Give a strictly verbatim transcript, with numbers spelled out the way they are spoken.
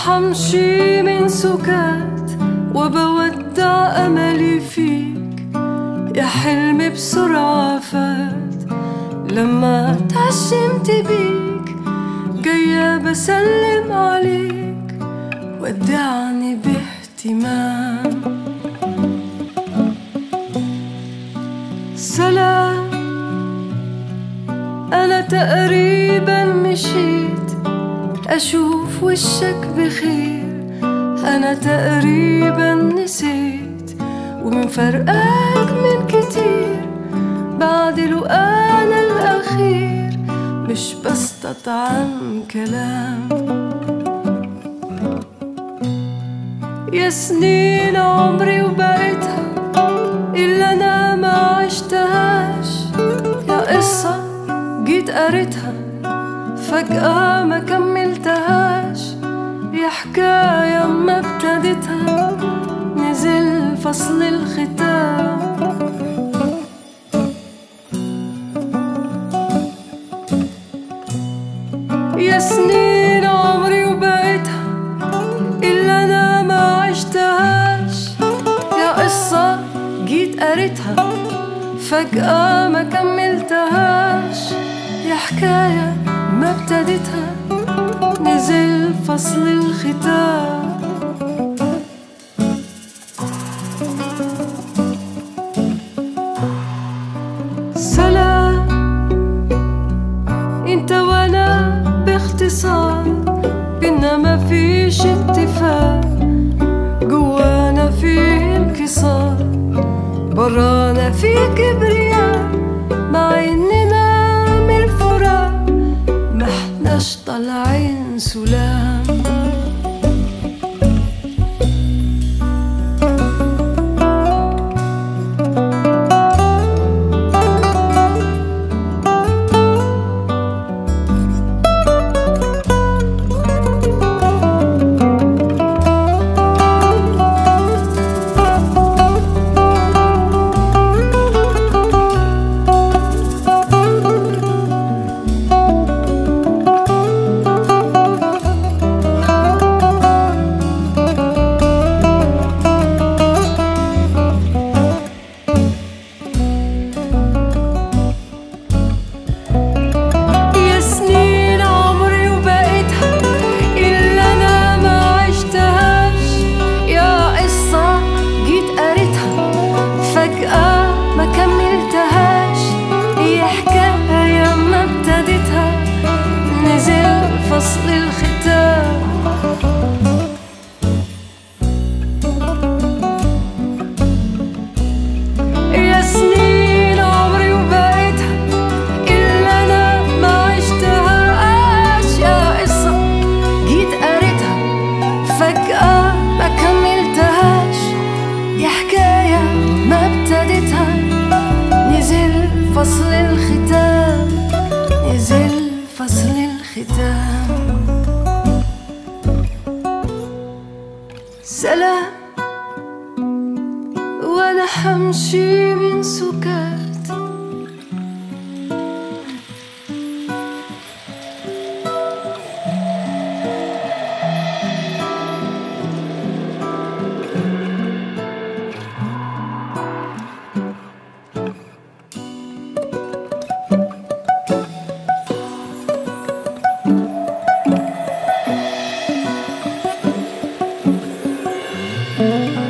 حمشي من سكات وبودع أملي فيك، يا حلمي بسرعة فات لما تعشمت بيك، جاية بسلم عليك ودعني باهتمام. سلام، أنا تقريبا مشيت أشوف وشك بخير، أنا تقريبا نسيت ومن فرقك من كتير، بعد لقانا الأخير مش بستطعم كلام. يا سنين عمري وبقيتها إلا أنا ما عشتهاش، يا قصة جيت قريتها فجأة ما كملتهاش، يا حكاية ما ابتديتها نزل فصل الختام. يا سنين عمري وبقيتها إلا أنا ما عشتهاش، يا قصة جيت قريتها فجأة ما كملتهاش، يا حكاية ما ابتديتها نزل فصل الختام. سلام، انت وانا باختصار بينا ما فيش اتفاق، جوانا فيه انكسار برانا فيه كبرياء، مع اننا من الفراق ما احناش طالعين سلام. فصل الختام. يا سنين عمري وبقيتها إلا أنا ما عشتهاش، يا قصة جيت قريتها فجأة ما كملتهاش، يا حكاية ما ابتديتها نزل فصل الختام، نزل فصل الختام. سلام، وانا حمشي من سكات Mm-hmm.